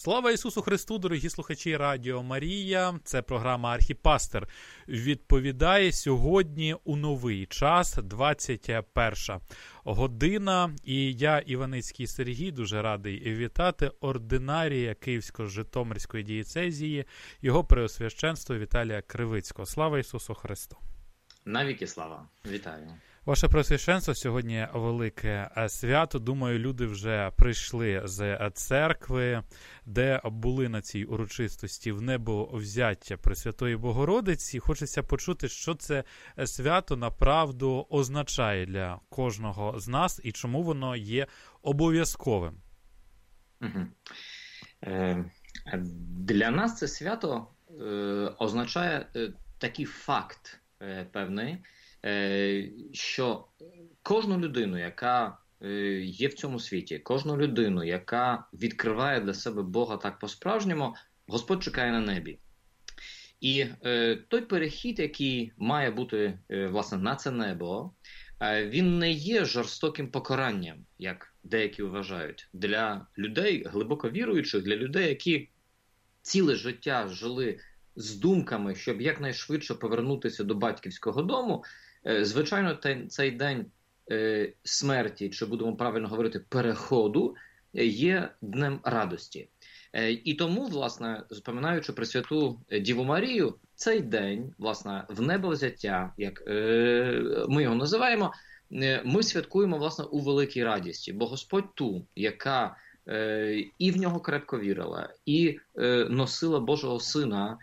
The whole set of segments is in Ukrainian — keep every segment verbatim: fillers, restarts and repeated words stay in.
Слава Ісусу Христу, дорогі слухачі Радіо Марія. Це програма «Архіпастир» відповідає сьогодні у новий час, двадцять перша година. І я, Іваницький Сергій, дуже радий вітати ординарія Київсько-Житомирської дієцезії, його преосвященство Віталія Кривицького. Слава Ісусу Христу! Навіки слава! Вітаю! Ваше Преосвященство, сьогодні велике свято. Думаю, люди вже прийшли з церкви, де були на цій урочистості в небовзяття Пресвятої Богородиці. Хочеться почути, що це свято направду означає для кожного з нас і чому воно є обов'язковим. Угу. Е, для нас це свято е, означає е, такий факт е, певний, що кожну людину, яка є в цьому світі, кожну людину, яка відкриває для себе Бога так по-справжньому, Господь чекає на небі. І е, той перехід, який має бути, е, власне, на це небо, е, він не є жорстоким покаранням, як деякі вважають. Для людей, глибоко віруючих, для людей, які ціле життя жили з думками, щоб якнайшвидше повернутися до батьківського дому, звичайно, цей день смерті, чи будемо правильно говорити, переходу, є днем радості. І тому, власне, споминаючи Пресвяту Діву Марію, цей день, власне, в небовзяття, як ми його називаємо, ми святкуємо, власне, у великій радісті. Бо Господь ту, яка і в нього крепко вірила, і носила Божого Сина,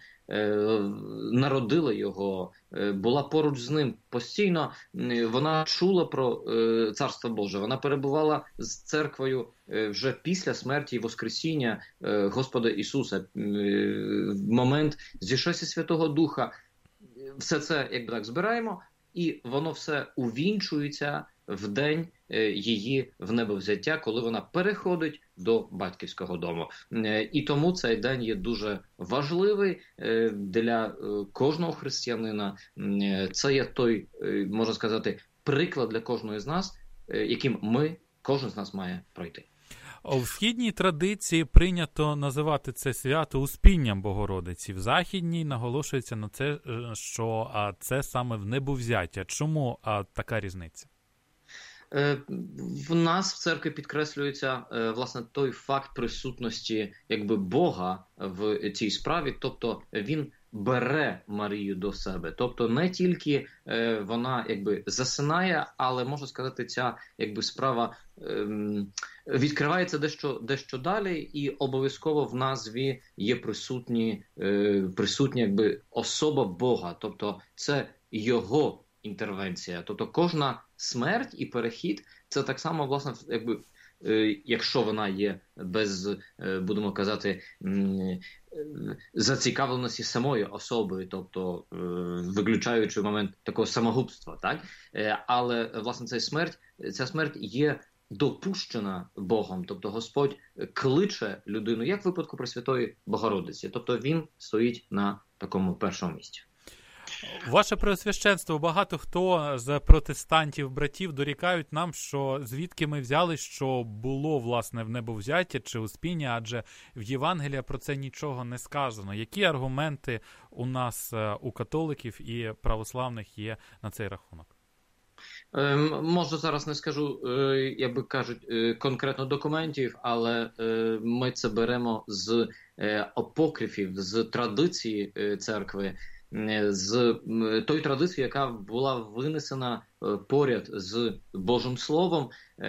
народила його, була поруч з ним постійно, вона чула про Царство Боже, вона перебувала з церквою вже після смерті і воскресіння Господа Ісуса, в момент зішестя Святого Духа. Все це, якби так, збираємо, і воно все увінчується в день її в небовзяття, коли вона переходить до батьківського дому. І тому цей день є дуже важливий для кожного християнина. Це є той, можна сказати, приклад для кожного з нас, яким ми, кожен з нас має пройти. У східній традиції прийнято називати це свято Успінням Богородиці. В західній наголошується на це, що це саме в небовзяття. Чому така різниця? В нас в церкві підкреслюється, власне, той факт присутності, якби, Бога в цій справі, тобто він бере Марію до себе. Тобто не тільки е, вона, якби, засинає, але, можна сказати, ця, якби, справа е, відкривається дещо, дещо далі, і обов'язково в назві є присутні, е, присутня, якби, особа Бога. Тобто це його інтервенція. Тобто кожна смерть і перехід – це так само, власне, якби, якщо вона є без, будемо казати, зацікавленості самої особи, тобто виключаючи момент такого самогубства, так? Але, власне, ця смерть, ця смерть є допущена Богом, тобто Господь кличе людину, як в випадку Пресвятої Богородиці, тобто він стоїть на такому першому місці. Ваше Преосвященство, багато хто з протестантів-братів дорікають нам, що звідки ми взяли, що було, власне, в небовзяття чи успіння, адже в Євангелії про це нічого не сказано. Які аргументи у нас, у католиків і православних, є на цей рахунок? Е, може, зараз не скажу, е, як би кажуть, е, конкретно документів, але е, ми це беремо з е, апокрифів, з традиції е, церкви, з тої традиції, яка була винесена поряд з Божим Словом,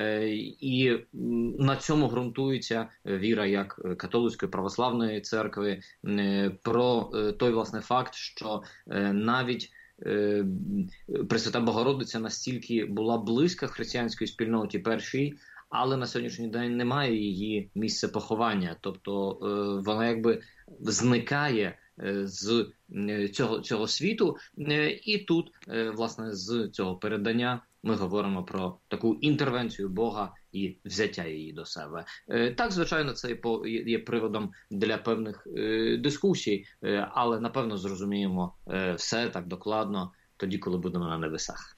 і на цьому ґрунтується віра як католицької православної церкви, про той, власне, факт, що навіть Пресвята Богородиця настільки була близька християнській спільноті першій, але на сьогоднішній день немає її місця поховання, тобто вона, якби, зникає з цього, цього світу, і тут, власне, з цього передання ми говоримо про таку інтервенцію Бога і взяття її до себе. Так, звичайно, це є приводом для певних дискусій, але, напевно, зрозуміємо все так докладно тоді, коли будемо на небесах.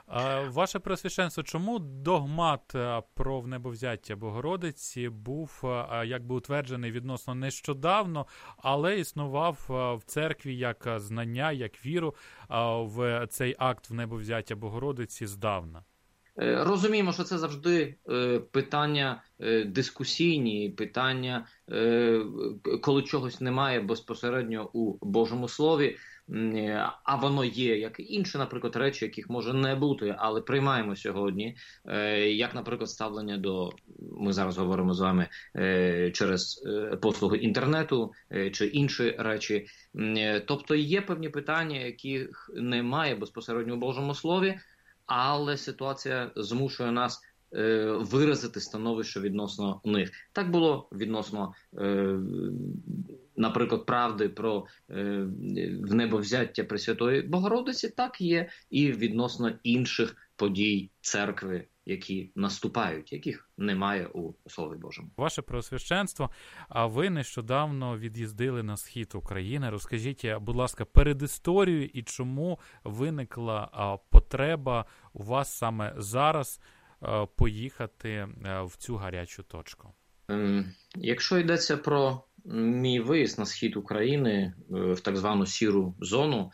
Ваше Преосвященство, чому догмат про внебовзяття Богородиці був якби утверджений відносно нещодавно, але існував в церкві як знання, як віру в цей акт внебовзяття Богородиці здавна? Розуміємо, що це завжди питання дискусійні, питання, коли чогось немає безпосередньо у Божому Слові, а воно є, як і інші, наприклад, речі, яких може не бути, але приймаємо сьогодні, як, наприклад, ставлення до, ми зараз говоримо з вами через послуги інтернету чи інші речі. Тобто є певні питання, яких немає безпосередньо у Божому Слові, але ситуація змушує нас е, виразити становище відносно них. Так було відносно, е, наприклад, правди про е, внебовзяття Пресвятої Богородиці, так є і відносно інших подій церкви, які наступають, яких немає у Слові Божому. Ваше Преосвященство, а ви нещодавно від'їздили на схід України. Розкажіть, будь ласка, передісторію і чому виникла а, потреба у вас саме зараз а, поїхати а, в цю гарячу точку? Ем, якщо йдеться про мій виїзд на схід України в так звану сіру зону,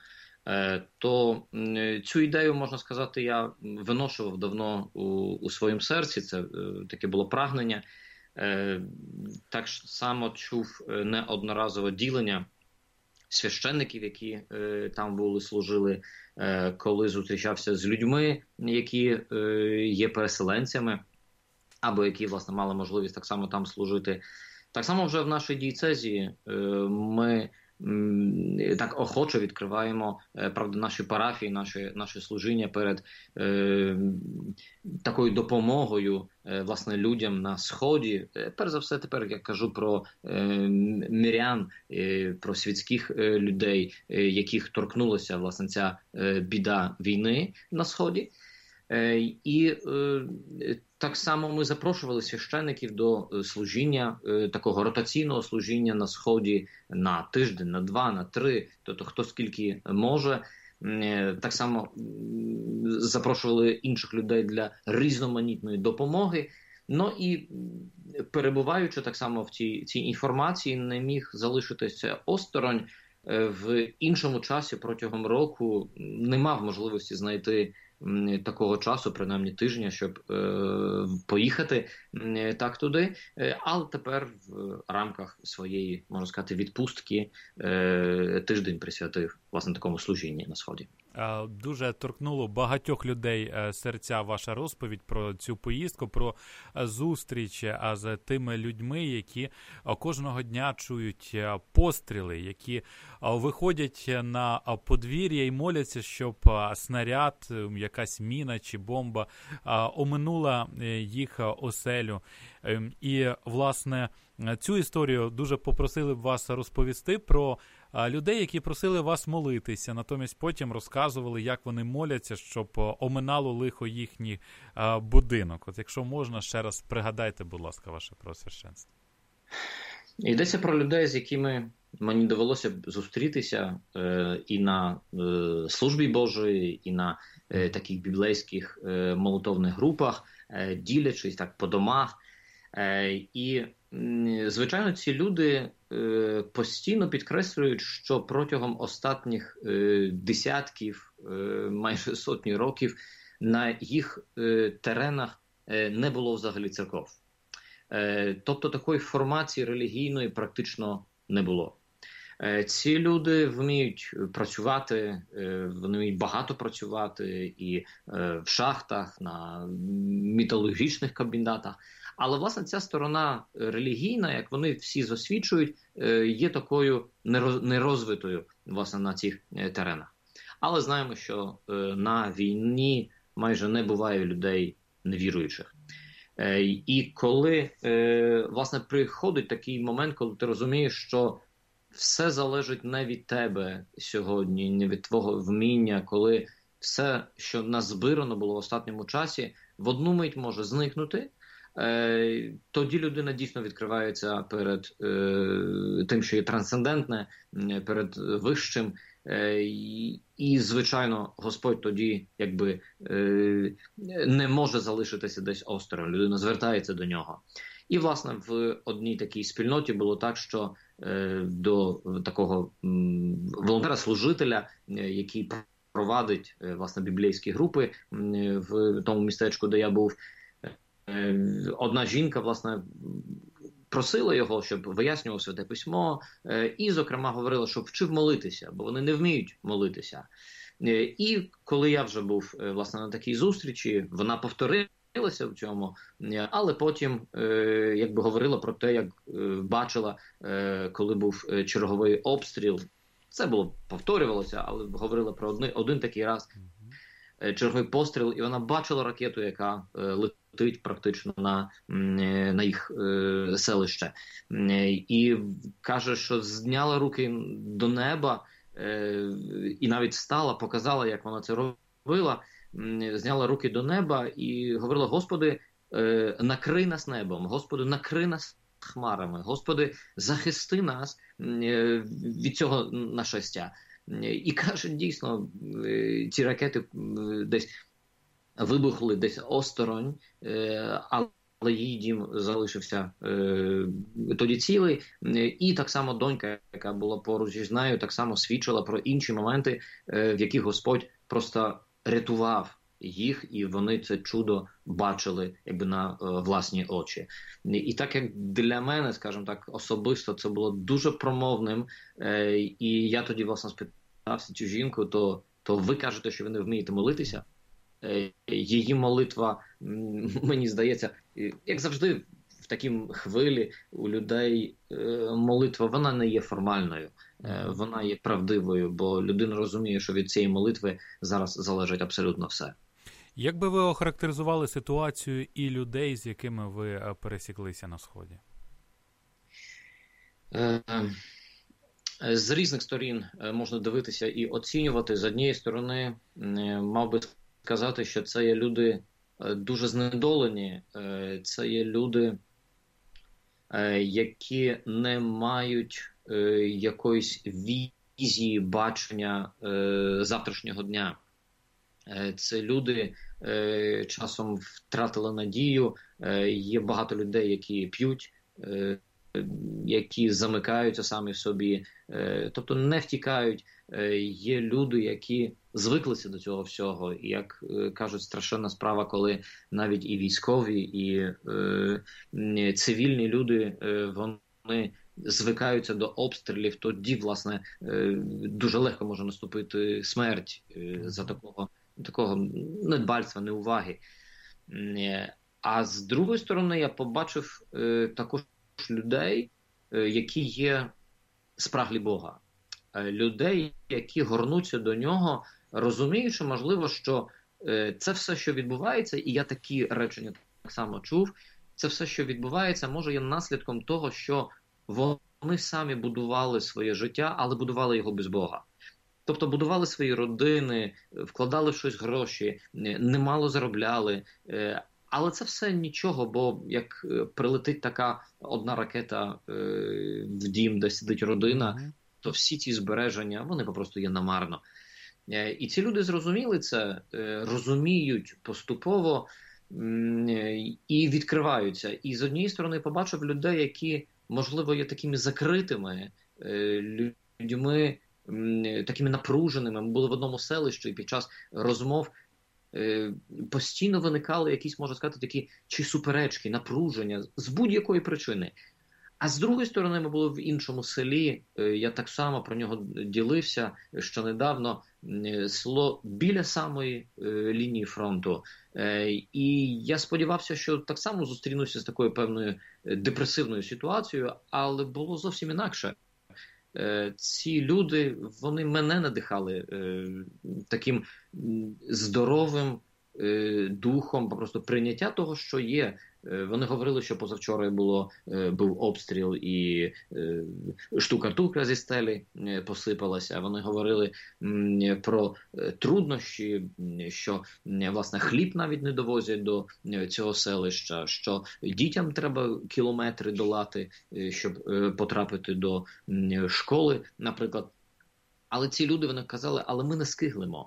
то цю ідею, можна сказати, я виношував давно у, у своєму серці, це таке було прагнення. Так само чув неодноразове ділення священників, які там були, служили, коли зустрічався з людьми, які є переселенцями, або які, власне, мали можливість так само там служити. Так само вже в нашій дієцезії ми так охоче відкриваємо, правда, наші парафії, наші, наші служіння перед е, такою допомогою, е, власне, людям на Сході. Перш за все, тепер я кажу про е, мирян, е, про світських е, людей, е, яких торкнулася, власне, ця е, біда війни на Сході. Е, і е, так само ми запрошували священиків до служіння, такого ротаційного служіння на Сході на тиждень, на два, на три, тобто хто скільки може. Так само запрошували інших людей для різноманітної допомоги. Ну і перебуваючи так само в цій, цій інформації, не міг залишитися осторонь. В іншому часі протягом року не мав можливості знайти такого часу, принаймні тижня, щоб е, поїхати е, так туди. Е, але тепер в рамках своєї, можна сказати, відпустки е, тиждень присвятив, власне, такому служінні на Сході. Дуже торкнуло багатьох людей серця ваша розповідь про цю поїздку, про зустріч з тими людьми, які кожного дня чують постріли, які виходять на подвір'я і моляться, щоб снаряд, якась міна чи бомба оминула їх оселю. І, власне, цю історію дуже попросили б вас розповісти про людей, які просили вас молитися, натомість потім розказували, як вони моляться, щоб оминало лихо їхній будинок. От якщо можна, ще раз пригадайте, будь ласка, ваше Преосвященство. Йдеться про людей, з якими мені довелося б зустрітися е, і на е, службі Божої, і на е, таких біблейських е, молитовних групах, е, ділячись так по домах. Е, і, звичайно, ці люди е, постійно підкреслюють, що протягом останніх е, десятків, е, майже сотні років на їх е, теренах е, не було взагалі церков. Е, тобто такої формації релігійної практично не було. Е, ці люди вміють працювати, е, вони вміють багато працювати і е, в шахтах, на металургічних комбінатах. Але, власне, ця сторона релігійна, як вони всі засвідчують, є такою нерозвитою, власне, на цих теренах. Але знаємо, що на війні майже не буває людей невіруючих. І коли, власне, приходить такий момент, коли ти розумієш, що все залежить не від тебе сьогодні, не від твого вміння, коли все, що назбирано було в останньому часі, в одну мить може зникнути, тоді людина дійсно відкривається перед тим, що є трансцендентне, перед вищим. І, і, звичайно, Господь тоді якби не може залишитися десь осторонь. Людина звертається до нього. І, власне, в одній такій спільноті було так, що до такого волонтера-служителя, який провадить, власне, біблійські групи в тому містечку, де я був, одна жінка, власне, просила його, щоб вияснював Святе Письмо, і, зокрема, говорила, щоб вчив молитися, бо вони не вміють молитися. І коли я вже був, власне, на такій зустрічі, вона повторилася в цьому, але потім якби говорила про те, як бачила, коли був черговий обстріл. Це було повторювалося, але говорила про один, один такий раз, черговий постріл, і вона бачила ракету, яка летить практично на, на їх е, селище. І каже, що зняла руки до неба е, і навіть встала, показала, як вона це робила, зняла руки до неба і говорила: Господи, е, накрий нас небом, Господи, накрий нас хмарами, Господи, захисти нас е, від цього нашестя. І каже, дійсно, ці ракети десь вибухли десь осторонь, але її дім залишився тоді цілий. І так само донька, яка була поруч із нею, так само свідчила про інші моменти, в яких Господь просто рятував їх, і вони це чудо бачили якби на власні очі. І так як для мене, скажімо так, особисто це було дуже промовним, і я тоді, власне, спитався цю жінку, то, то ви кажете, що ви не вмієте молитися? Її молитва, мені здається, як завжди в такій хвилі у людей молитва, вона не є формальною, вона є правдивою, бо людина розуміє, що від цієї молитви зараз залежить абсолютно все. Як би ви охарактеризували ситуацію і людей, з якими ви пересіклися на Сході? З різних сторін можна дивитися і оцінювати. З однієї сторони, мав би сказати, що це є люди дуже знедолені, це є люди, які не мають якоїсь візії, бачення завтрашнього дня. Це люди часом втратили надію, є багато людей, які п'ють, які замикаються самі в собі, тобто не втікають. Є люди, які звиклися до цього всього, і, як кажуть, страшенна справа, коли навіть і військові, і е, цивільні люди, е, вони звикаються до обстрілів, тоді, власне, е, дуже легко може наступити смерть е, за такого, такого недбальства, неуваги. Е, а з другої сторони, я побачив е, також людей, е, які є спраглі Бога. Людей, які горнуться до нього, розуміючи, можливо, що е, це все, що відбувається, і я такі речення так само чув, це все, що відбувається, може є наслідком того, що вони самі будували своє життя, але будували його без Бога. Тобто будували свої родини, вкладали в щось гроші, немало заробляли, е, але це все нічого, бо як прилетить така одна ракета е, в дім, де сидить родина, то всі ці збереження, вони попросту є намарно. І ці люди зрозуміли це, розуміють поступово і відкриваються. І з однієї сторони побачив людей, які, можливо, є такими закритими людьми, такими напруженими. Ми були в одному селищі, і під час розмов постійно виникали якісь, можна сказати, такі чи суперечки, напруження з будь-якої причини. А з другої сторони, ми були в іншому селі, я так само про нього ділився, що недавно, село біля самої лінії фронту. І я сподівався, що так само зустрінуся з такою певною депресивною ситуацією, але було зовсім інакше. Ці люди, вони мене надихали таким здоровим духом, просто прийняття того, що є. Вони говорили, що позавчора було, був обстріл і штукатурка зі стелі посипалася. Вони говорили про труднощі, що, власне, хліб навіть не довозять до цього селища, що дітям треба кілометри долати, щоб потрапити до школи, наприклад. Але ці люди, вони казали, але ми не скиглимо,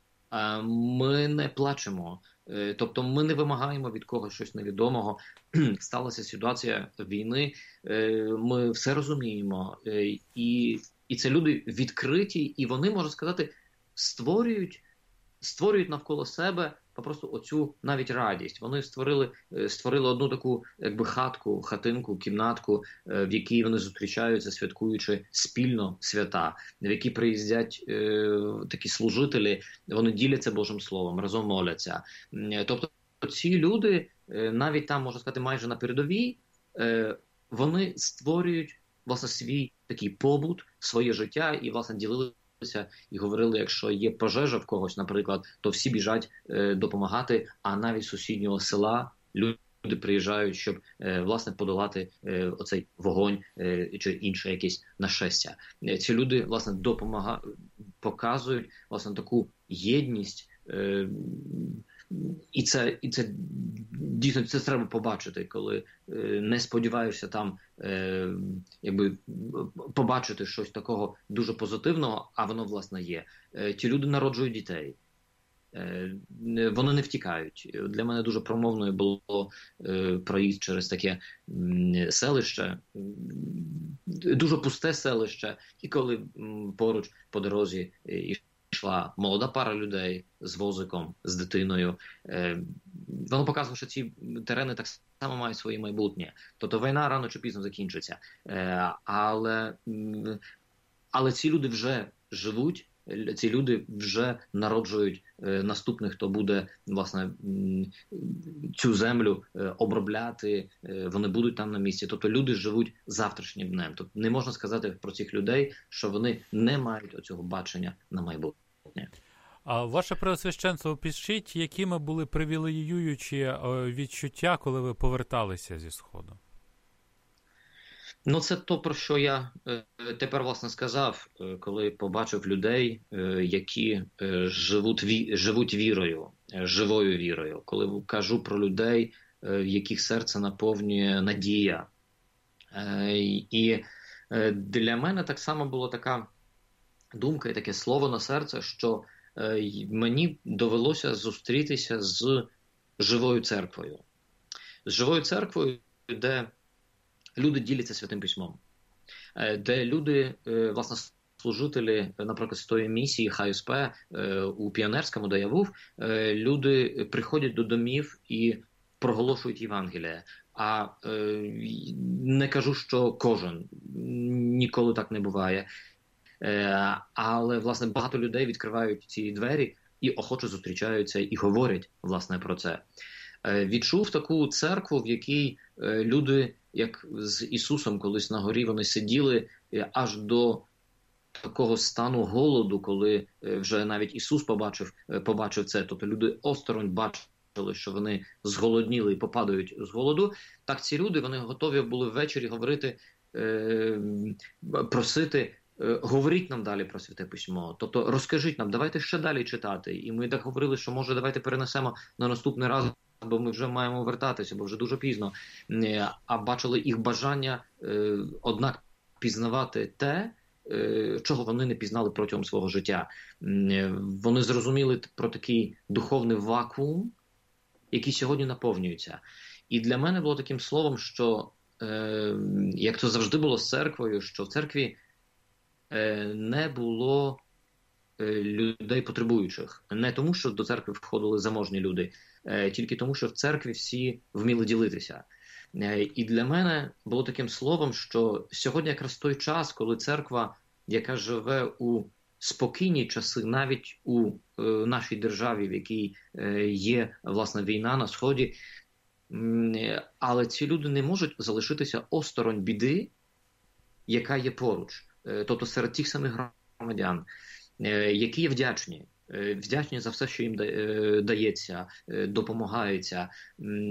ми не плачемо. Тобто ми не вимагаємо від когось щось невідомого. Сталася ситуація війни, ми все розуміємо. І, і це люди відкриті, і вони, можна сказати, створюють, створюють навколо себе просто оцю навіть радість. Вони створили, створили одну таку якби хатку, хатинку, кімнатку, в якій вони зустрічаються, святкуючи спільно свята, в які приїздять е, такі служителі, вони діляться Божим Словом, разом моляться. Тобто ці люди, навіть там, можна сказати, майже на передовій, е, вони створюють, власне, свій такий побут, своє життя і, власне, ділили і говорили, якщо є пожежа в когось, наприклад, то всі біжать е, допомагати, а навіть з сусіднього села люди приїжджають, щоб, е, власне, подолати е, оцей вогонь е, чи інше якесь нашестя. Е, ці люди, власне, допомагають, показують, власне, таку єдність, е, і це, і це дійсно це треба побачити, коли е, не сподіваєшся там е, якби побачити щось такого дуже позитивного, а воно, власне, є. Е, ті люди народжують дітей. Е, вони не втікають. Для мене дуже промовною було е, проїзд через таке м, селище, дуже пусте селище, і коли м, поруч по дорозі і йшла молода пара людей з возиком, з дитиною. Воно показує, що ці терени так само мають своє майбутнє. Тобто війна рано чи пізно закінчиться. Але, але ці люди вже живуть, ці люди вже народжують наступних, хто буде, власне, цю землю обробляти, вони будуть там на місці. Тобто люди живуть завтрашнім днем. Тобто не можна сказати про цих людей, що вони не мають оцього бачення на майбутнє. А ваше Преосвященство, пишіть, якими були привілеюючі відчуття, коли ви поверталися зі Сходу? Ну, це то, про що я е, тепер, власне, сказав, е, коли побачив людей, е, які е, живуть, ві, живуть вірою, е, живою вірою. Коли кажу про людей, е, в яких серце наповнює надія. Е, і е, для мене так само була така думка і таке слово на серце, що е, мені довелося зустрітися з живою церквою. З живою церквою, де люди діляться Святим Письмом, де люди, власне, служителі, наприклад, з тої місії Хай ес пе у Піонерському, де я був, люди приходять до домів і проголошують Євангеліє. А не кажу, що кожен, ніколи так не буває. Але, власне, багато людей відкривають ці двері і охоче зустрічаються і говорять, власне, про це. Відчув таку церкву, в якій люди, як з Ісусом колись на горі, вони сиділи аж до такого стану голоду, коли вже навіть Ісус побачив, побачив це. Тобто люди осторонь бачили, що вони зголодніли і попадають з голоду. Так ці люди, вони готові були ввечері говорити, просити, говоріть нам далі про Святе Письмо. Тобто розкажіть нам, давайте ще далі читати. І ми так говорили, що може давайте перенесемо на наступний раз, бо ми вже маємо вертатися, бо вже дуже пізно. А бачили їх бажання, однак, пізнавати те, чого вони не пізнали протягом свого життя. Вони зрозуміли про такий духовний вакуум, який сьогодні наповнюється. І для мене було таким словом, що, як це завжди було з церквою, що в церкві не було людей потребуючих. Не тому, що до церкви входили заможні люди, тільки тому, що в церкві всі вміли ділитися. І для мене було таким словом, що сьогодні якраз той час, коли церква, яка живе у спокійні часи, навіть у е, нашій державі, в якій е, є, власне, війна на Сході, е, але ці люди не можуть залишитися осторонь біди, яка є поруч. Е, тобто серед тих самих громадян, е, які є вдячні. Вдячні за все, що їм дається, допомагається,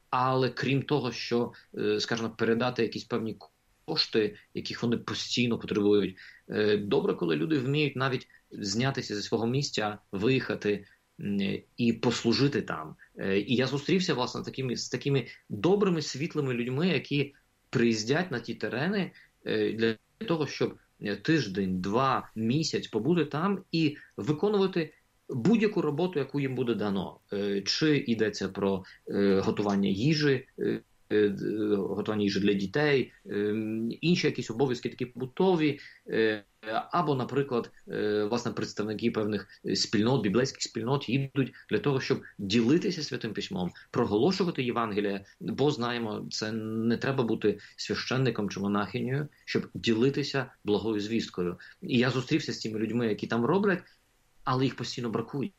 але крім того, що, скажімо, передати якісь певні кошти, яких вони постійно потребують, добре, коли люди вміють навіть знятися зі свого місця, виїхати і послужити там. І я зустрівся, власне, такими, з такими добрими, світлими людьми, які приїздять на ті терени для того, щоб тиждень, два, місяць побути там і виконувати будь-яку роботу, яку їм буде дано. Чи йдеться про готування їжі, готування їжі для дітей, інші якісь обов'язки такі побутові, або, наприклад, власне, представники певних спільнот, біблейських спільнот їдуть для того, щоб ділитися Святим Письмом, проголошувати Євангеліє, бо, знаємо, це не треба бути священником чи монахинею, щоб ділитися благою звісткою. І я зустрівся з тими людьми, які там роблять, але їх постійно бракує.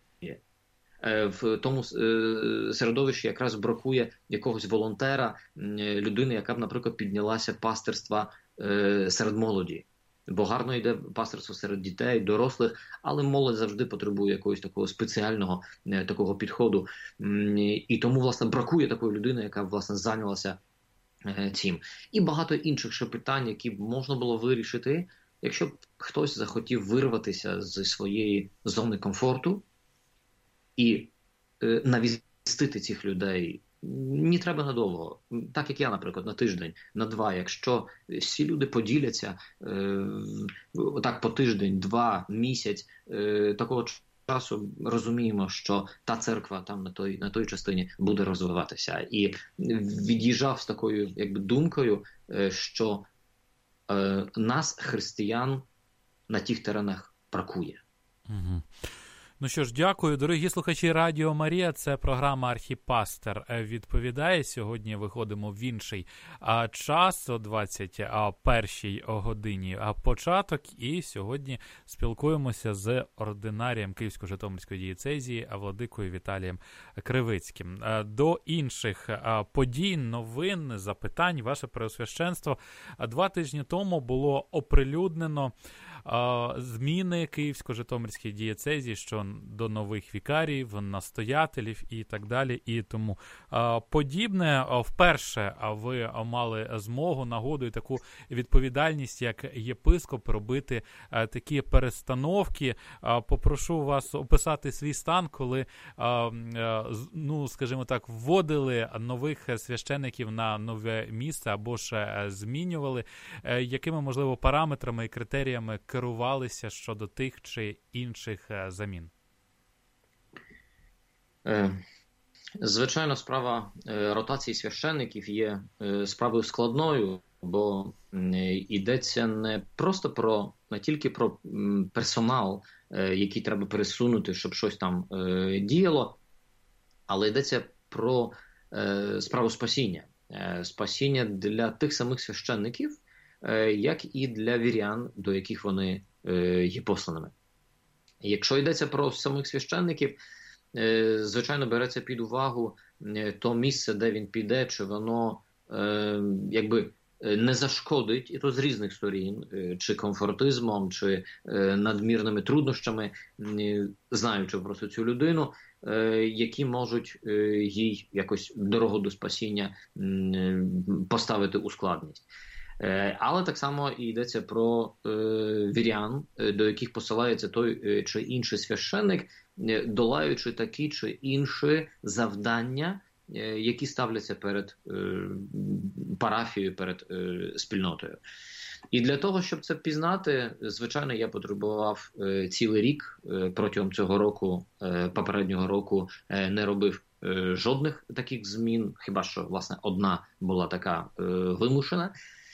В тому середовищі якраз бракує якогось волонтера, людини, яка б, наприклад, піднялася пастирства серед молоді. Бо гарно йде пастирство серед дітей, дорослих, але молодь завжди потребує якогось такого спеціального такого підходу. І тому, власне, бракує такої людини, яка, власне, зайнялася цим. І багато інших ще питань, які б можна було вирішити, якщо б хтось захотів вирватися зі своєї зони комфорту і е, навістити цих людей. Не треба надовго. Так, як я, наприклад, на тиждень, на два. Якщо всі люди поділяться е, так по тиждень, два, місяць, е, такого часу розуміємо, що та церква там на той, на той частині буде розвиватися. І від'їжджав з такою якби думкою, е, що е, нас, християн, на тих теренах бракує. Угу. Ну що ж, дякую. Дорогі слухачі Радіо Марія, це програма «Архіпастер відповідає». Сьогодні виходимо в інший а, час, о двадцять першій годині а, початок, і сьогодні спілкуємося з ординарієм Київсько-Житомирської дієцезії, а владикою Віталієм Кривицьким. А, до інших а, подій, новин, запитань, ваше Преосвященство. А, два тижні тому було оприлюднено а, зміни Київсько-Житомирської дієцезії, що до нових вікаріїв, настоятелів і так далі. І тому а, подібне. Вперше ви мали змогу, нагоду і таку відповідальність, як єпископ, робити а, такі перестановки. А, попрошу вас описати свій стан, коли, а, а, ну, скажімо так, вводили нових священиків на нове місце або ж змінювали. А, якими, можливо, параметрами і критеріями керувалися щодо тих чи інших замін? Звичайно, справа ротації священників є справою складною, бо йдеться не просто про, не тільки про персонал, який треба пересунути, щоб щось там діяло, але йдеться про справу спасіння. Спасіння для тих самих священників, як і для вірян, до яких вони є посланими. Якщо йдеться про самих священників, звичайно, береться під увагу то місце, де він піде, чи воно якби не зашкодить, і то з різних сторін, чи комфортизмом, чи надмірними труднощами, знаючи просто цю людину, які можуть їй якось дорогу до спасіння поставити у складність. Але так само і йдеться про е, вірян, до яких посилається той чи інший священник, долаючи такі чи інші завдання, е, які ставляться перед е, парафією, перед е, спільнотою. І для того, щоб це пізнати, звичайно, я потребував е, цілий рік. Е, протягом цього року, е, попереднього року, е, не робив е, жодних таких змін, хіба що, власне, одна була така е, вимушена.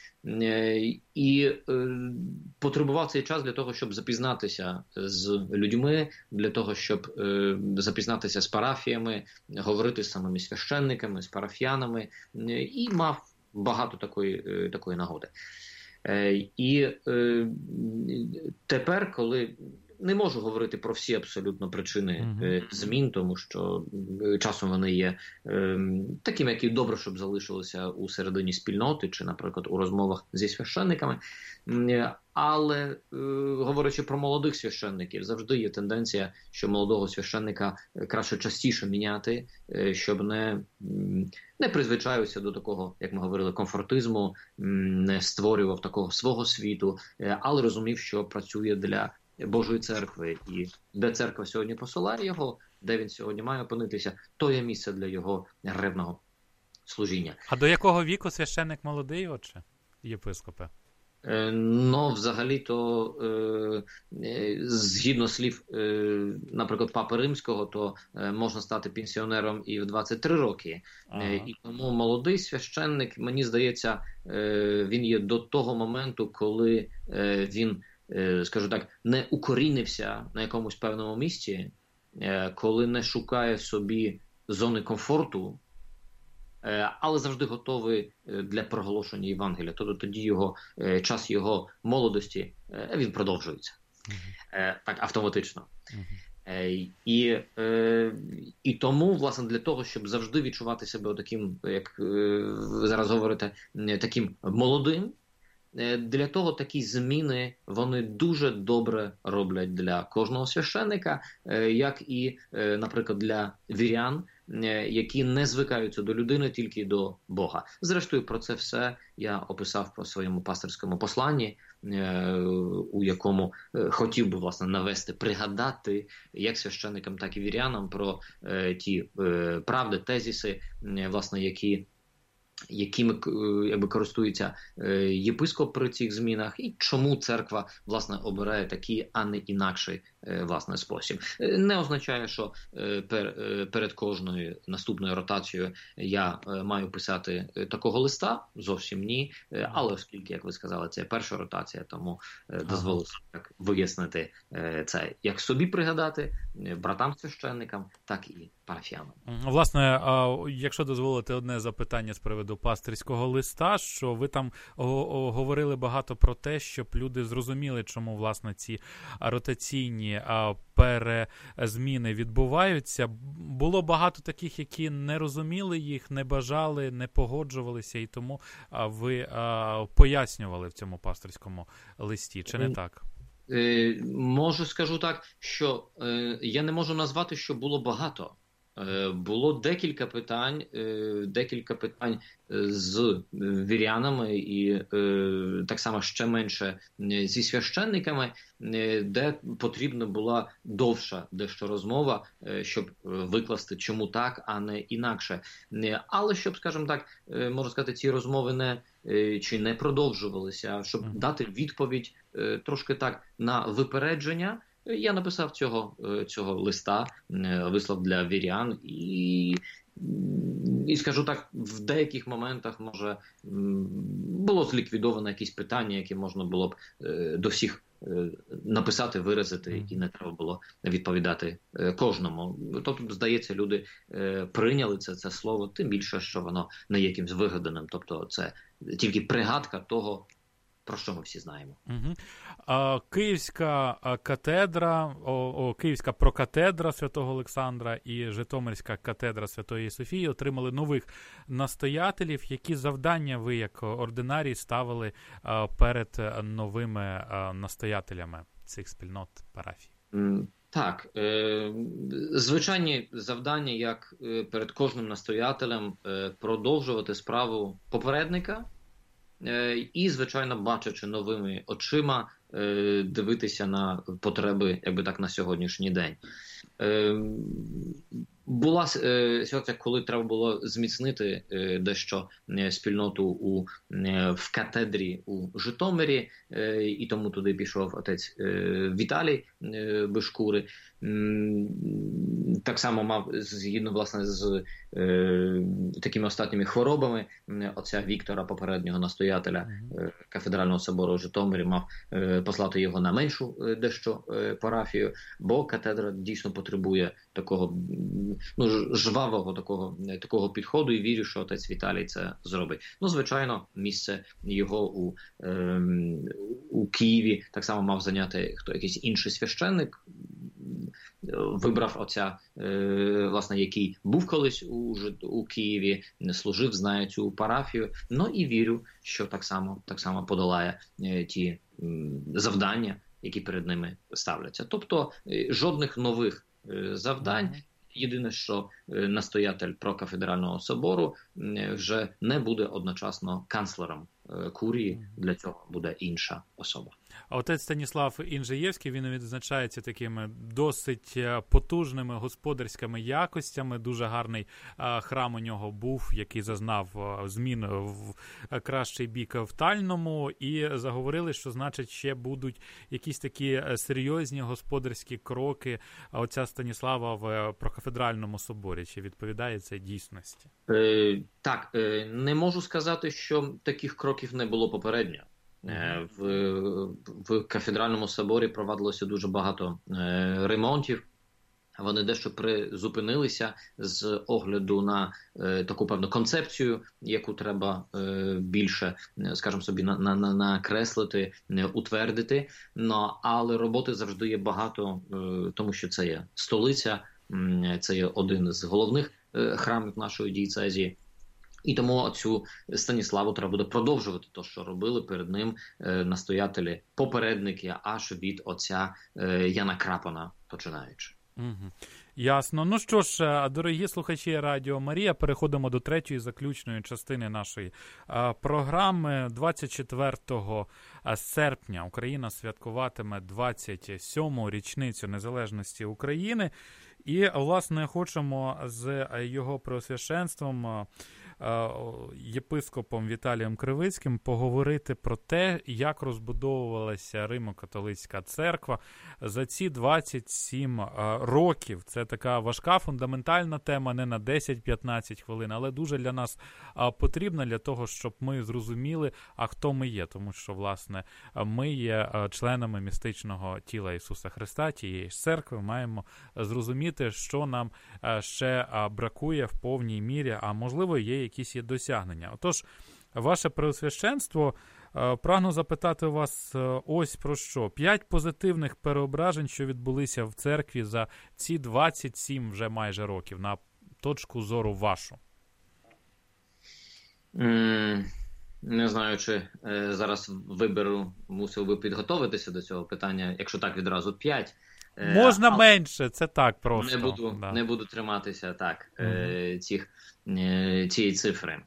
І е, потребував цей час для того, щоб запізнатися з людьми, для того, щоб е, запізнатися з парафіями, говорити з самими священниками, з парафіянами, е, і мав багато такої, е, такої нагоди. Е, і е, тепер, коли не можу говорити про всі абсолютно причини е, змін, тому що е, часом вони є е, такими, які добре, щоб залишилися у середині спільноти, чи, наприклад, у розмовах зі священниками. Е, Але, говорячи про молодих священників, завжди є тенденція, що молодого священника краще частіше міняти, щоб не, не призвичаювався до такого, як ми говорили, комфортизму, не створював такого свого світу, але розумів, що працює для Божої церкви. І де церква сьогодні посилає його, де він сьогодні має опинитися, то є місце для його ревного служіння. А до якого віку священник молодий, отче, єпископе? Ну, взагалі-то, е, згідно слів, е, наприклад, Папи Римського, то е, можна стати пенсіонером і в двадцять три роки. Ага. Е, і тому молодий священник, мені здається, е, він є до того моменту, коли е, він, е, скажу так, не укорінився на якомусь певному місці, е, коли не шукає собі зони комфорту, але завжди готовий для проголошення Євангелія. Тобто тоді його, час його молодості, він продовжується. Uh-huh. Так, автоматично. Uh-huh. І, і тому, власне, для того, щоб завжди відчувати себе таким, як ви зараз говорите, таким молодим, для того такі зміни, вони дуже добре роблять для кожного священника, як і, наприклад, для вірян, які не звикаються до людини, тільки до Бога. Зрештою, про це все я описав по своєму пастирському посланні, у якому хотів би, власне, навести, пригадати як священникам, так і вірянам про ті правди, тезіси, власне, які якими якби користується єпископ при цих змінах, і чому церква, власне, обирає такий, а не інакший, власне, спосіб. Не означає, що перед кожною наступною ротацією я маю писати такого листа, зовсім ні, але оскільки, як ви сказали, це перша ротація, тому дозволив так вияснити це, як собі пригадати, братам-священникам, так і парафіянам. Власне, якщо дозволите одне запитання з приводу пастирського листа, що ви там говорили багато про те, щоб люди зрозуміли, чому, власне, ці ротаційні перезміни відбуваються. Було багато таких, які не розуміли їх, не бажали, не погоджувалися, і тому ви пояснювали в цьому пастирському листі, чи не так? Е, можу, скажу так, що е, я не можу назвати, що було багато. Е, було декілька питань, е, декілька питань з вірянами і е, так само ще менше зі священниками, е, де потрібна була довша дещо розмова, е, щоб викласти, чому так, а не інакше. Е, але щоб, скажімо так, е, можна сказати, ці розмови не чи не продовжувалися, щоб mm. дати відповідь е, трошки так на випередження. Я написав цього, цього листа, е, вислав для вірян і, і, скажу так, в деяких моментах, може, було зліквідовано якісь питання, які можна було б е, до всіх е, написати, виразити, mm. і не треба було відповідати е, кожному. Тобто, здається, люди е, прийняли це, це слово, тим більше, що воно не є якимсь вигаданим. Тобто, це тільки пригадка того, про що ми всі знаємо. Угу. А, Київська катедра, о, о, Київська прокатедра Святого Олександра і Житомирська катедра Святої Софії отримали нових настоятелів. Які завдання ви, як ординарій, ставили а, перед новими а, настоятелями цих спільнот парафій? Так, е, звичайні завдання, як перед кожним настоятелем, е, продовжувати справу попередника, і, звичайно, бачачи новими очима, дивитися на потреби, якби так, на сьогоднішній день. Була ситуація, коли треба було зміцнити дещо спільноту у, в катедрі у Житомирі, і тому туди пішов отець Віталій Бешкури. Так само мав, згідно, власне, з е, такими останніми хворобами, отця Віктора, попереднього настоятеля е, кафедрального собору у Житомирі, мав е, послати його на меншу е, дещо е, парафію, бо катедра дійсно потребує такого, ну, жвавого такого, такого підходу, і вірю, що отець Віталій це зробить. Ну, звичайно, місце його у, е, у Києві так само мав зайняти хто якийсь інший священник. Вибрав отця, е, власне, який був колись у, у Києві, служив, знає цю парафію. Ну і вірю, що так само, так само подолає е, ті завдання, які перед ними ставляться. Тобто жодних нових завдань. Єдине, що настоятель Прокафедрального собору вже не буде одночасно канцлером курії, для цього буде інша особа. А отець Станіслав Інжиєвський, він відзначається такими досить потужними господарськими якостями. Дуже гарний храм у нього був, який зазнав змін в кращий бік в Тальному. І заговорили, що, значить, ще будуть якісь такі серйозні господарські кроки отця Станіслава в Прокафедральному соборі. Чи відповідає це дійсності? Е, так, е, не можу сказати, що таких кроків не було попередньо. В, в Кафедральному соборі провадилося дуже багато е, ремонтів. Вони дещо призупинилися з огляду на е, таку певну концепцію, яку треба е, більше, скажімо собі, на, на, на, накреслити, не утвердити. Но, але роботи завжди є багато, е, тому що це є столиця, е, це є один з головних е, храмів нашої дієцезії. І тому цю Станіславу треба буде продовжувати те, що робили перед ним е, настоятелі, попередники, аж від отця е, Яна Крапана починаючи. Угу. Ясно. Ну що ж, дорогі слухачі Радіо Марія, переходимо до третьої заключної частини нашої а, програми. двадцять четвертого серпня Україна святкуватиме двадцять сьому річницю незалежності України. І, власне, хочемо з його преосвященством, єпископом Віталієм Кривицьким, поговорити про те, як розбудовувалася Римо-католицька церква за ці двадцять сім років. Це така важка, фундаментальна тема, не на десять-п'ятнадцять хвилин, але дуже для нас потрібна для того, щоб ми зрозуміли, а хто ми є. Тому що, власне, ми є членами містичного тіла Ісуса Христа, тієї ж церкви, маємо зрозуміти, що нам ще бракує в повній мірі, а можливо є якісь є досягнення. Отож, ваше преосвященство, прагну запитати у вас ось про що. П'ять позитивних переображень, що відбулися в церкві за ці двадцять сім вже майже років, на точку зору вашу. Mm, не знаю, чи е, зараз виберу, мусив би підготовитися до цього питання, якщо так відразу п'ять. Можна а, менше, це так просто. Не буду, да. не буду триматися так, угу. е, цих, е, цієї цифри.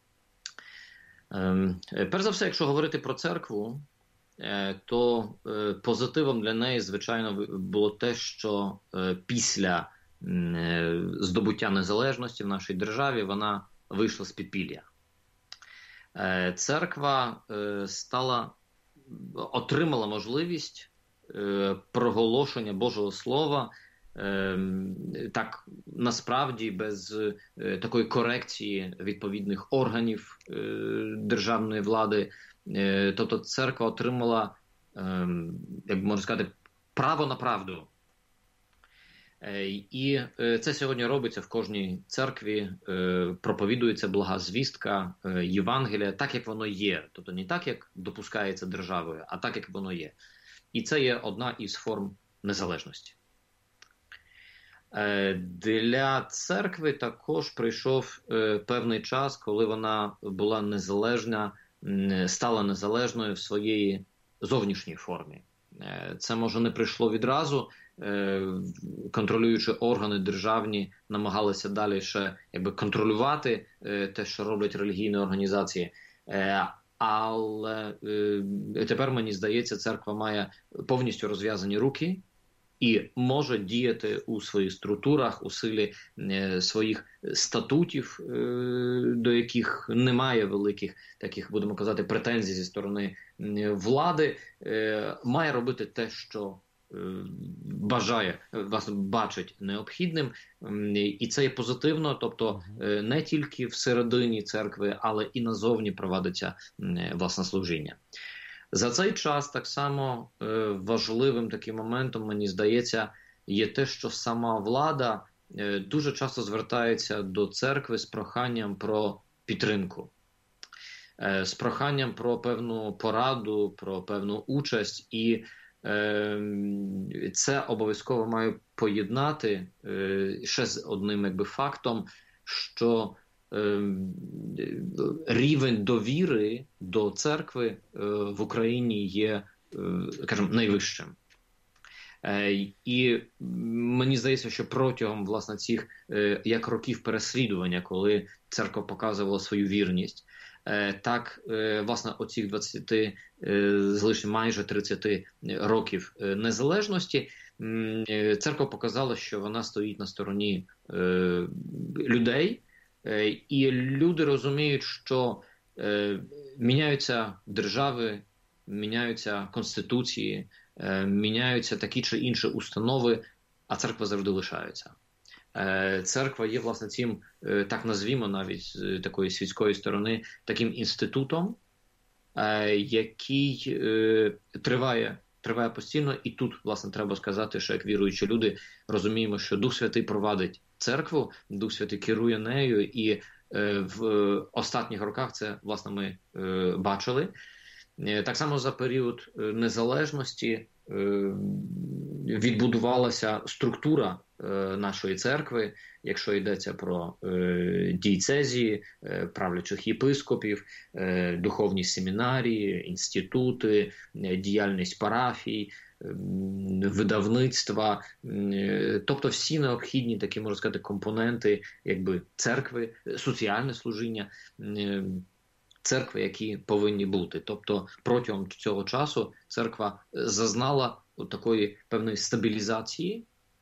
Е, перш за все, якщо говорити про церкву, е, то е, позитивом для неї, звичайно, було те, що е, після е, здобуття незалежності в нашій державі вона вийшла з підпілля. Е, церква е, стала, отримала можливість проголошення Божого Слова так насправді без такої корекції відповідних органів державної влади. Тобто церква отримала, як можна сказати, право на правду. І це сьогодні робиться в кожній церкві, проповідується блага звістка, Євангелія, так як воно є. Тобто не так, як допускається державою, а так, як воно є. І це є одна із форм незалежності. Для церкви також прийшов певний час, коли вона була незалежна, стала незалежною в своїй зовнішній формі. Це, може, не прийшло відразу. Контролюючі органи державні намагалися далі ще якби контролювати те, що роблять релігійні організації. Але е, тепер, мені здається, церква має повністю розв'язані руки і може діяти у своїх структурах, у силі е, своїх статутів, е, до яких немає великих таких, будемо казати, претензій зі сторони е, влади, е, має робити те, що бажає, власне, бачить необхідним, і це є позитивно, тобто не тільки всередині церкви, але і назовні провадиться власне служіння. За цей час так само важливим таким моментом, мені здається, є те, що сама влада дуже часто звертається до церкви з проханням про підтримку, з проханням про певну пораду, про певну участь, і це обов'язково має поєднати ще з одним якби фактом, що рівень довіри до церкви в Україні є скажімо, найвищим. І мені здається, що протягом, власне, цих як років переслідування, коли церква показувала свою вірність, так, власне, оцих двадцяти, з лишнім майже тридцяти років незалежності, церква показала, що вона стоїть на стороні людей, і люди розуміють, що міняються держави, міняються конституції, міняються такі чи інші установи, а церква завжди лишається. Церква є, власне, цим, так назвімо навіть з такої світської сторони, таким інститутом, який триває, триває постійно. І тут, власне, треба сказати, що як віруючі люди розуміємо, що Дух Святий провадить церкву, Дух Святий керує нею, і в останніх роках це, власне, ми бачили. Так само за період незалежності відбудувалася структура нашої церкви, якщо йдеться про дієцезії, правлячих єпископів, духовні семінарії, інститути, діяльність парафій, видавництва, тобто всі необхідні, такі, можна сказати, компоненти якби церкви, соціальне служіння церкви, які повинні бути. Тобто протягом цього часу церква зазнала такої певної стабілізації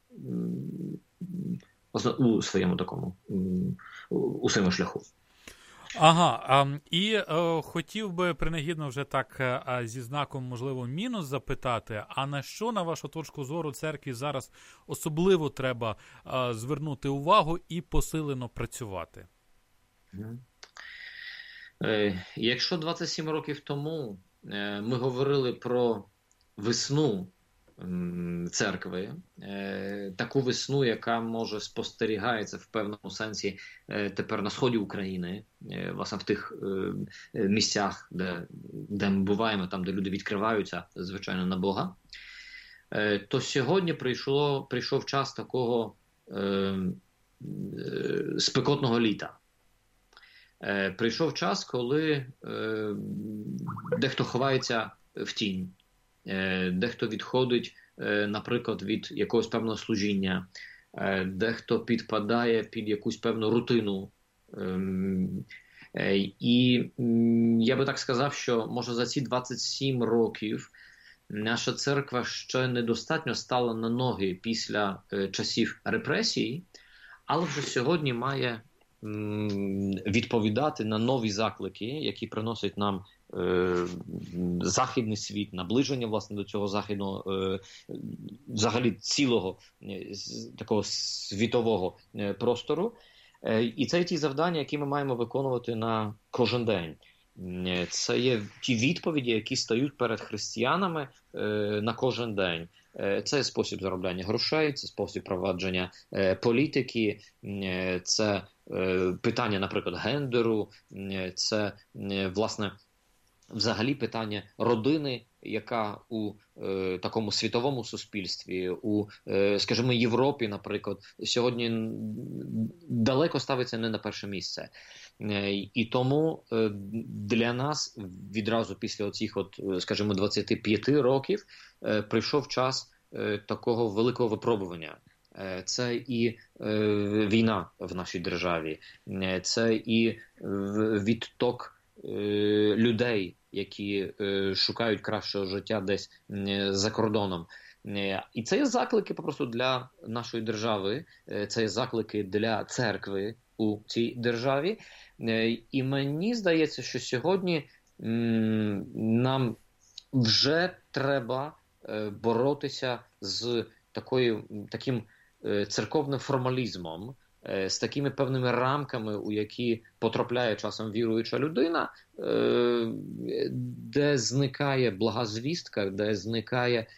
у своєму такому, у своєму шляху. Ага, а, і е, хотів би принагідно вже так е, зі знаком, можливо, мінус запитати, а на що, на вашу точку зору, церкві зараз особливо треба е, звернути увагу і посилено працювати? Mm. Якщо двадцять сім років тому ми говорили про весну церкви, таку весну, яка може спостерігається в певному сенсі тепер на сході України, власне в тих місцях, де, де ми буваємо, там де люди відкриваються, звичайно, на Бога, то сьогодні прийшло, прийшов час такого спекотного літа. Прийшов час, коли е, дехто ховається в тінь, е, дехто відходить, е, наприклад, від якогось певного служіння, е, дехто підпадає під якусь певну рутину. Е, е, і е, я би так сказав, що може за ці двадцять сім років наша церква ще недостатньо стала на ноги після е, часів репресій, але вже сьогодні має відповідати на нові заклики, які приносять нам е, західний світ, наближення, власне, до цього західного, е, взагалі цілого е, такого світового е, простору. Е, і це є ті завдання, які ми маємо виконувати на кожен день. Е, це є ті відповіді, які стають перед християнами е, на кожен день. Е, це спосіб заробляння грошей, це спосіб провадження е, політики, е, це питання, наприклад, гендеру, це, власне, взагалі питання родини, яка у е, такому світовому суспільстві, у, е, скажімо, Європі, наприклад, сьогодні далеко ставиться не на перше місце. Е, і тому е, для нас відразу після оцих, от, скажімо, двадцяти п'яти років е, прийшов час е, такого великого випробування. Це і е, війна в нашій державі, це і е, відток е, людей, які е, шукають кращого життя десь е, за кордоном. Е, і це є заклики просто для нашої держави, е, це є заклики для церкви у цій державі. Е, і мені здається, що сьогодні е, нам вже треба е, боротися з такою, таким церковним формалізмом, з такими певними рамками, у які потрапляє часом віруюча людина, де зникає блага звістка, де зникає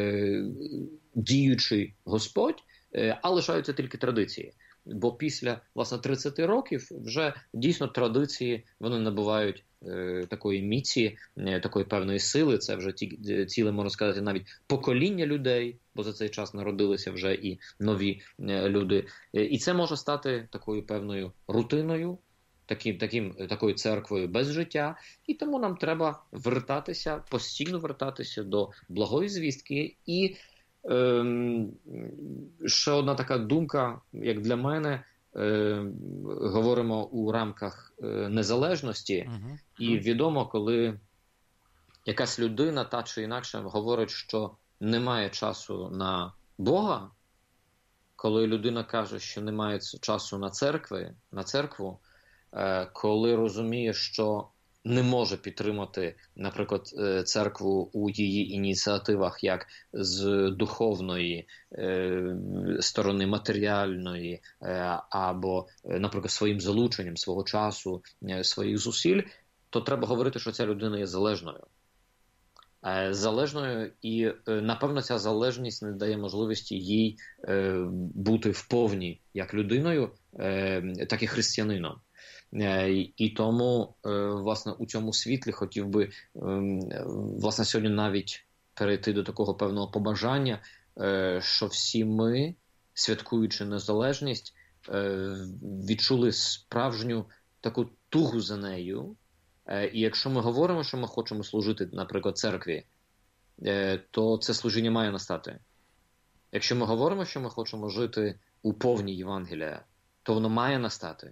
діючий Господь, а лишаються тільки традиції. Бо після, власне, тридцяти років вже дійсно традиції, вони набувають е, такої міці, е, такої певної сили. Це вже ті, ціле, можна сказати, навіть покоління людей, бо за цей час народилися вже і нові е, люди. Е, і це може стати такою певною рутиною, таким, таким, такою церквою без життя, і тому нам треба вертатися, постійно вертатися до благої звістки. І ем, ще одна така думка, як для мене, е, говоримо у рамках е, незалежності, uh-huh. і відомо, коли якась людина та чи інакше говорить, що немає часу на Бога, коли людина каже, що немає часу на церкви, на церкву, коли розуміє, що не може підтримати, наприклад, церкву у її ініціативах як з духовної сторони, матеріальної, або, наприклад, своїм залученням свого часу, своїх зусиль, то треба говорити, що ця людина є залежною. Залежною, і, напевно, ця залежність не дає можливості їй бути вповні як людиною, так і християнином. І тому, власне, у цьому світлі хотів би, власне, сьогодні навіть перейти до такого певного побажання, що всі ми, святкуючи незалежність, відчули справжню таку тугу за нею. І якщо ми говоримо, що ми хочемо служити, наприклад, церкві, то це служіння має настати. Якщо ми говоримо, що ми хочемо жити у повній Євангелія, то воно має настати.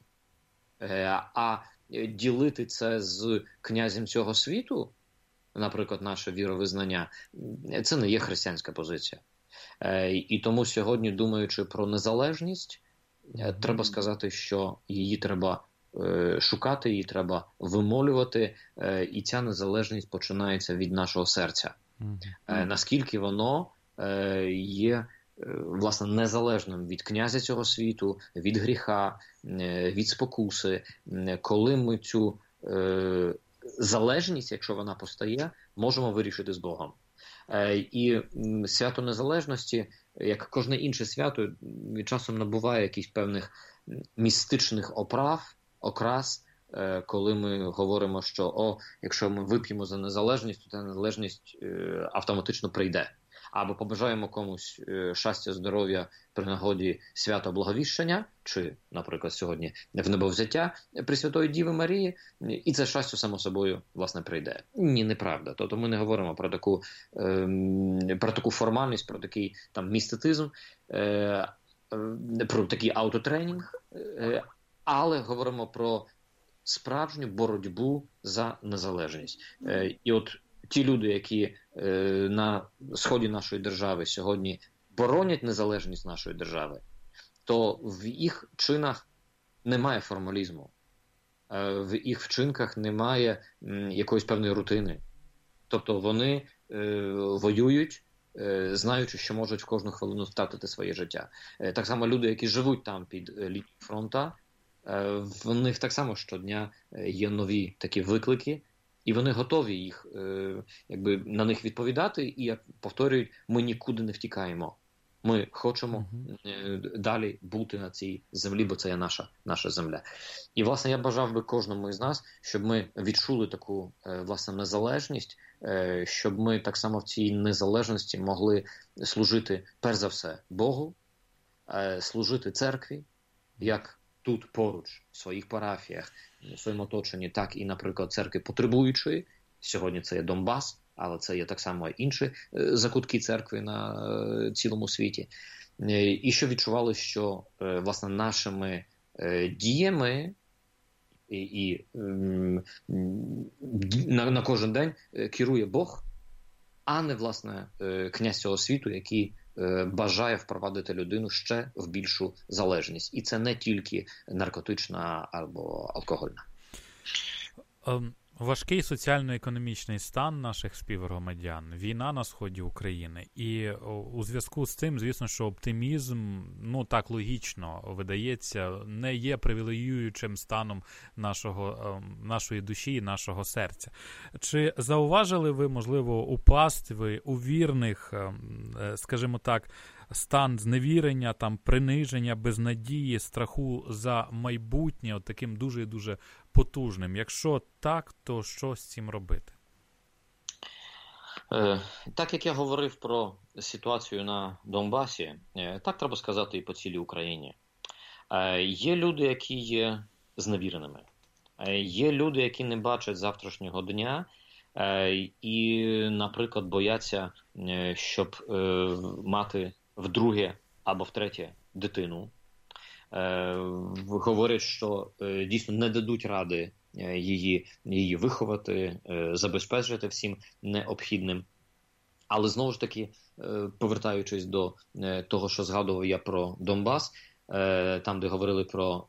А ділити це з князем цього світу, наприклад, наше віровизнання, це не є християнська позиція. І тому сьогодні, думаючи про незалежність, треба сказати, що її треба шукати, її треба вимолювати, і ця незалежність починається від нашого серця. Mm-hmm. Наскільки воно є, власне, незалежним від князя цього світу, від гріха, від спокуси, коли ми цю залежність, якщо вона постає, можемо вирішити з Богом. І свято незалежності, як кожне інше свято, часом набуває якихось певних містичних оправ, окрас, коли ми говоримо, що о, якщо ми вип'ємо за незалежність, то та незалежність автоматично прийде. Або побажаємо комусь щастя, здоров'я при нагоді свята Благовіщення, чи, наприклад, сьогодні в небовзяття Пресвятої Діви Марії, і це щастя само собою, власне, прийде. Ні, неправда. Тобто ми не говоримо про таку, про таку формальність, про такий там містицизм, про такий аутотренінг, але говоримо про справжню боротьбу за незалежність. І от ті люди, які на сході нашої держави сьогодні боронять незалежність нашої держави, то в їх чинах немає формалізму, в їх вчинках немає якоїсь певної рутини. Тобто вони воюють, знаючи, що можуть в кожну хвилину втратити своє життя. Так само люди, які живуть там під лінією фронта, в них так само щодня є нові такі виклики, і вони готові їх, якби, на них відповідати, і, як повторюють, ми нікуди не втікаємо. Ми хочемо uh-huh. далі бути на цій землі, бо це є наша, наша земля. І, власне, я бажав би кожному із нас, щоб ми відчули таку, власне, незалежність, щоб ми так само в цій незалежності могли служити, перш за все, Богу, служити церкві, як тут поруч, в своїх парафіях, в своєму оточенні, так і, наприклад, церкви потребуючої. Сьогодні це є Донбас, але це є так само і інші закутки церкви на цілому світі. І що відчували, що, власне, нашими діями і, і на, на кожен день керує Бог, а не, власне, князь цього світу, який бажає впровадити людину ще в більшу залежність. І це не тільки наркотична або алкогольна. Um... Важкий соціально-економічний стан наших співгромадян, війна на сході України. І у зв'язку з цим, звісно, що оптимізм, ну так логічно видається, не є привілеюючим станом нашого, нашої душі і нашого серця. Чи зауважили ви, можливо, у пастви, у вірних, скажімо так, стан зневірення, там, приниження, безнадії, страху за майбутнє, от таким дуже-дуже потужним? Якщо так, то що з цим робити? Е, так, як я говорив про ситуацію на Донбасі, е, так треба сказати і по цілій Україні. Е, є люди, які є зневіреними. Є люди, які не бачать завтрашнього дня і, наприклад, бояться, щоб мати вдруге або втретє дитину. Говорять, що дійсно не дадуть ради її, її виховати, забезпечити всім необхідним. Але знову ж таки, повертаючись до того, що згадував я про Донбас, там, де говорили про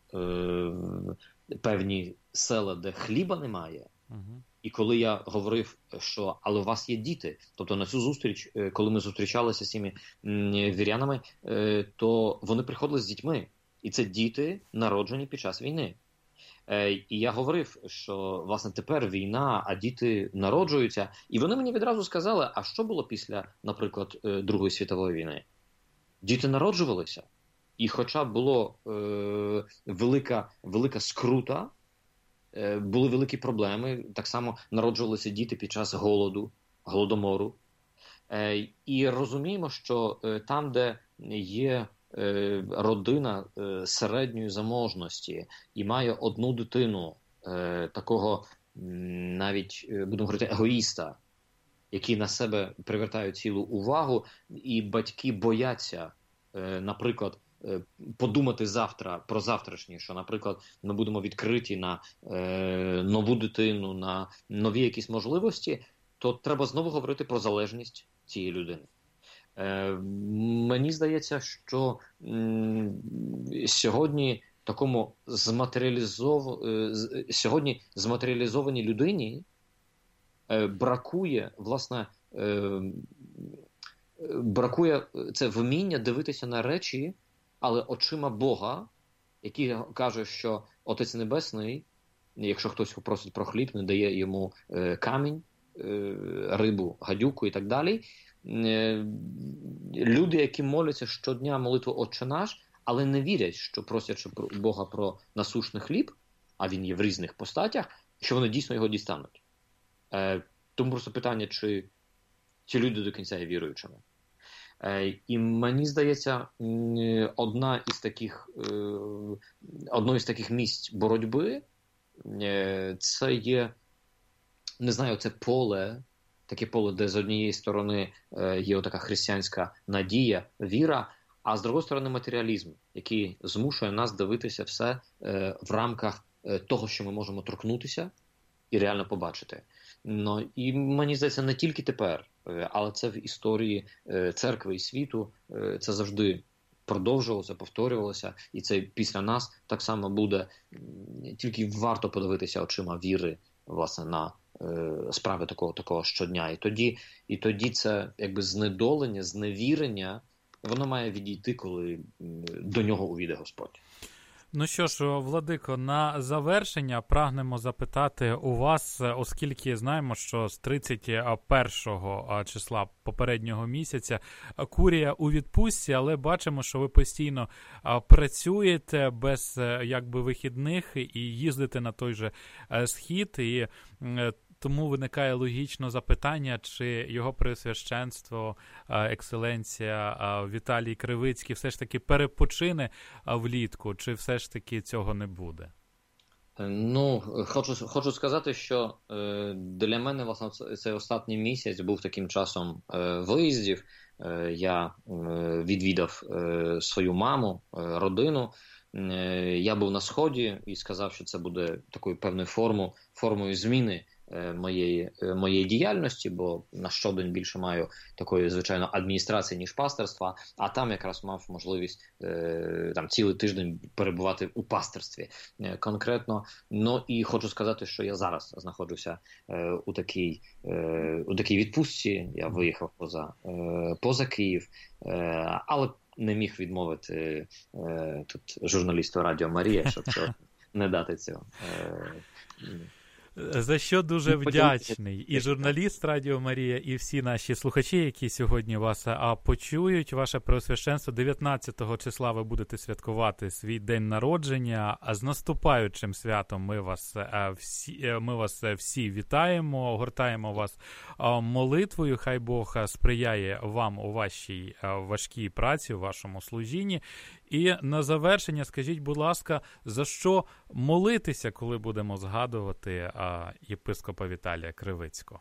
певні села, де хліба немає. Uh-huh. І коли я говорив, що але у вас є діти, тобто на цю зустріч, коли ми зустрічалися з цими вірянами, то вони приходили з дітьми. І це діти, народжені під час війни. І я говорив, що, власне, тепер війна, а діти народжуються. І вони мені відразу сказали, а що було після, наприклад, Другої світової війни? Діти народжувалися. І хоча було е, велика, велика скрута, е, були великі проблеми, так само народжувалися діти під час голоду, голодомору. Е, і розуміємо, що е, там, де є е, родина е, середньої заможності і має одну дитину, е, такого навіть, будемо говорити, егоїста, який на себе привертає цілу увагу, і батьки бояться, е, наприклад, подумати завтра про завтрашнє, що, наприклад, ми будемо відкриті на е, нову дитину, на нові якісь можливості, то треба знову говорити про залежність цієї людини. Е, мені здається, що м, сьогодні такому зматеріалізов... е, сьогодні зматеріалізованій людині е, бракує, власне, е, бракує це вміння дивитися на речі, але очима Бога, який каже, що Отець Небесний, якщо хтось попросить про хліб, не дає йому е, камінь, е, рибу, гадюку і так далі. Е, люди, які моляться щодня молитву «Отче наш», але не вірять, що просячи Бога про насущний хліб, а він є в різних постатях, що вони дійсно його дістануть. Е, тому просто питання, чи ці люди до кінця є віруючими. І мені здається, одна із таких, одно із таких місць боротьби це є, не знаю, це поле, таке поле, де з однієї сторони є така християнська надія, віра, а з другої сторони матеріалізм, який змушує нас дивитися все в рамках того, що ми можемо торкнутися і реально побачити. Ну, і мені здається, не тільки тепер, але це в історії церкви і світу, це завжди продовжувалося, повторювалося, і це після нас так само буде. Тільки варто подивитися очима віри, власне, на справи такого, такого щодня. І тоді, і тоді це якби знедолення, зневірення, воно має відійти, коли до нього увійде Господь. Ну що ж, Владико, на завершення прагнемо запитати у вас, оскільки знаємо, що з тридцять першого числа попереднього місяця курія у відпустці, але бачимо, що ви постійно працюєте без якби вихідних і їздите на той же схід, і тому виникає логічно запитання, чи його преосвященство, екселенція Віталій Кривицький все ж таки перепочине влітку, чи все ж таки цього не буде? Ну, хочу, хочу сказати, що е, для мене, власне, цей останній місяць був таким часом е, виїздів. Е, я е, відвідав е, свою маму, е, родину. Е, я був на Сході і сказав, що це буде такою певною формою, формою зміни моєї, моєї діяльності, бо на щодень більше маю такої, звичайно, адміністрації, ніж пасторства, а там якраз мав можливість е, там цілий тиждень перебувати у пасторстві е, конкретно. Ну і хочу сказати, що я зараз знаходжуся е, у такій е, у такій відпустці, я виїхав поза, е, поза Київ, е, але не міг відмовити е, тут журналісту Радіо Марія, щоб не дати цього. Е, За що дуже вдячний і журналіст Радіо Марія, і всі наші слухачі, які сьогодні вас а, почують. Ваше Преосвященство, дев'ятнадцятого числа ви будете святкувати свій день народження. А з наступаючим святом ми вас а, всі, ми вас всі вітаємо, огортаємо вас а, молитвою. Хай Бог сприяє вам у вашій а, важкій праці, у вашому служінні. І на завершення скажіть, будь ласка, за що молитися, коли будемо згадувати а, єпископа Віталія Кривицького?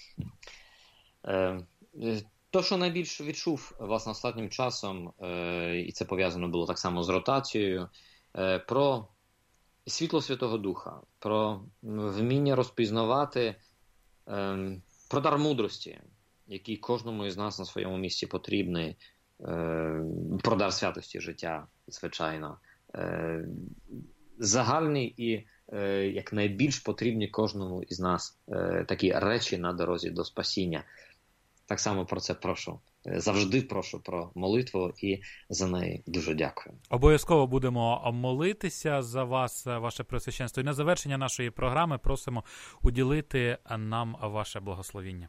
Е, то, що найбільше відчув, власне, останнім часом, е, і це пов'язано було так само з ротацією, е, про світло Святого Духа, про вміння розпізнавати, е, про дар мудрості, який кожному із нас на своєму місці потрібний, е, про дар святості життя, звичайно, е, загальний і е, як найбільш потрібні кожному із нас е, такі речі на дорозі до спасіння. Так само про це прошу. Завжди прошу про молитву і за неї дуже дякую. Обов'язково будемо молитися за вас, ваше Преосвященство. І на завершення нашої програми просимо уділити нам ваше благословіння.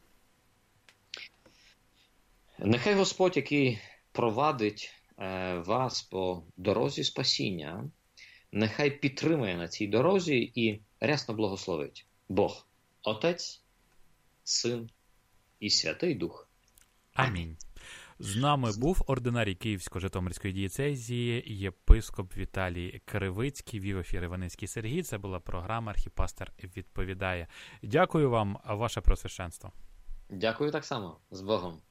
Нехай Господь, який провадить е, вас по дорозі спасіння, нехай підтримує на цій дорозі і рясно благословить Бог, Отець, Син і Святий Дух. Амінь. З нами був ординарій Київсько-Житомирської дієцезії єпископ Віталій Кривицький, вів ефір Іваницький Сергій. Це була програма «Архіпастер відповідає». Дякую вам, ваше Преосвященство. Дякую так само. З Богом.